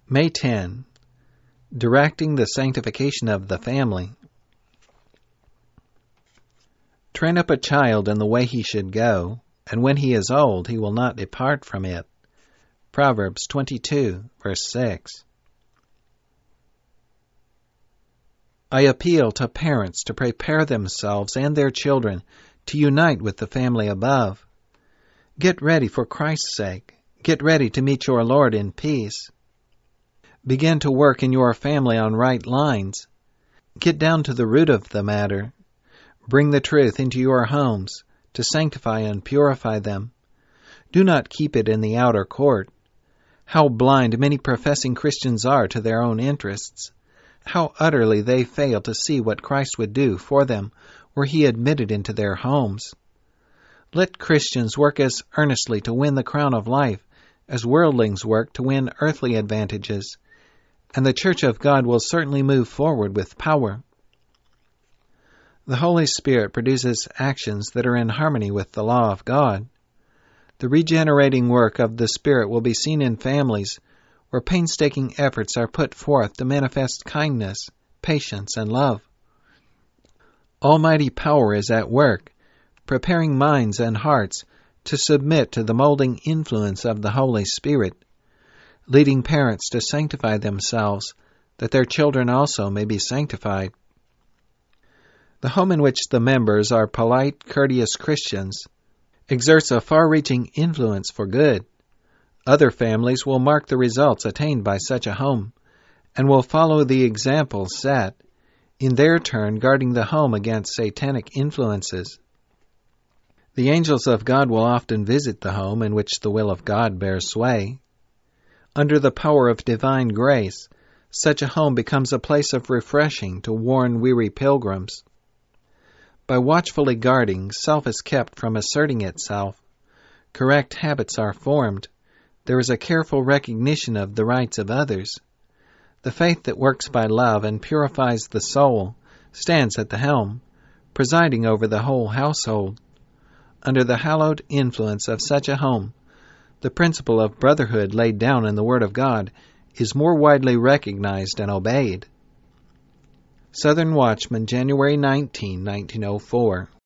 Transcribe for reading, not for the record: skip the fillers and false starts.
May 10. Directing the sanctification of the family. Train up a child in the way he should go, and when he is old he will not depart from it. Proverbs 22, verse 6. I appeal to parents to prepare themselves and their children to unite with the family above. Get ready for Christ's sake. Get ready to meet your Lord in peace. Begin to work in your family on right lines. Get down to the root of the matter. Bring the truth into your homes to sanctify and purify them. Do not keep it in the outer court. How blind many professing Christians are to their own interests. How utterly they fail to see what Christ would do for them were he admitted into their homes. Let Christians work as earnestly to win the crown of life as worldlings work to win earthly advantages, and the Church of God will certainly move forward with power. The Holy Spirit produces actions that are in harmony with the law of God. The regenerating work of the Spirit will be seen in families where painstaking efforts are put forth to manifest kindness, patience, and love. Almighty power is at work, preparing minds and hearts to submit to the molding influence of the Holy Spirit, leading parents to sanctify themselves, that their children also may be sanctified. The home in which the members are polite, courteous Christians exerts a far-reaching influence for good. Other families will mark the results attained by such a home, and will follow the example set, in their turn guarding the home against satanic influences. The angels of God will often visit the home in which the will of God bears sway. Under the power of divine grace, such a home becomes a place of refreshing to worn, weary pilgrims. By watchfully guarding, self is kept from asserting itself. Correct habits are formed. There is a careful recognition of the rights of others. The faith that works by love and purifies the soul stands at the helm, presiding over the whole household. Under the hallowed influence of such a home, the principle of brotherhood laid down in the Word of God is more widely recognized and obeyed. Southern Watchman, January 19, 1904.